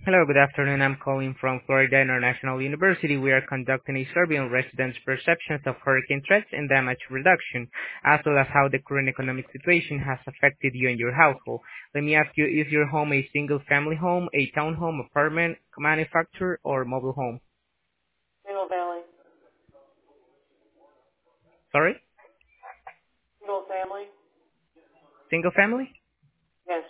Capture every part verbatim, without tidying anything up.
Hello, good afternoon. I'm calling from Florida International University. We are conducting a survey on residents' perceptions of hurricane threats and damage reduction, as well as how the current economic situation has affected you and your household. Let me ask you, is your home a single-family home, a townhome, apartment, manufactured, or mobile home? Single family. Sorry? Single family? Single family? Yes.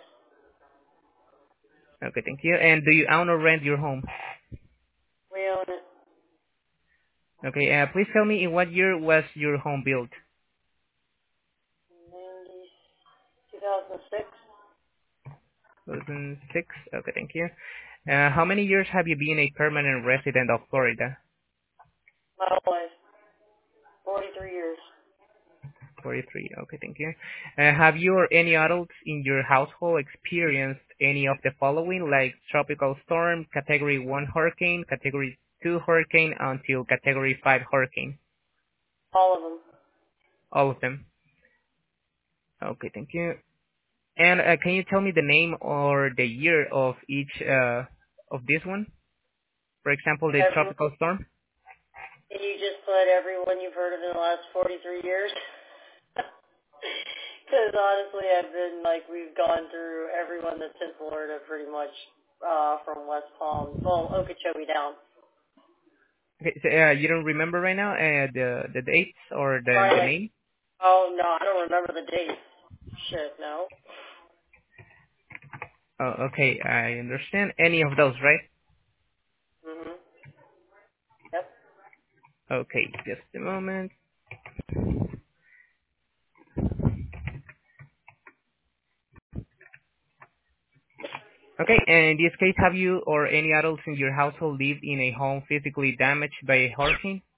Okay, thank you. And do you own or rent your home? We own it. Okay, uh, please tell me in what year was your home built? ninety, two thousand six. two thousand six? Okay, thank you. Uh, how many years have you been a permanent resident of Florida? My whole life. forty-three years. forty-three. Okay, thank you. Uh, have you or any adults in your household experienced any of the following, like tropical storm, category one hurricane, category two hurricane, until category five hurricane? All of them. All of them. Okay, thank you. And uh, can you tell me the name or the year of each uh, of this one? For example, the Everyone, tropical storm? you just put everyone you've heard of in the last forty-three years? Because honestly, I've been, like, we've gone through everyone that's in Florida pretty much uh, from West Palm. Well, Okeechobee down. Okay, so, uh, you don't remember right now uh, the the dates or the Probably the like, name? oh, no, I don't remember the date. Shit, no. Oh, okay, I understand. Any of those, right? hmm Yep. Okay, just a moment. Okay, and in this case, have you or any adults in your household lived in a home physically damaged by a hurricane?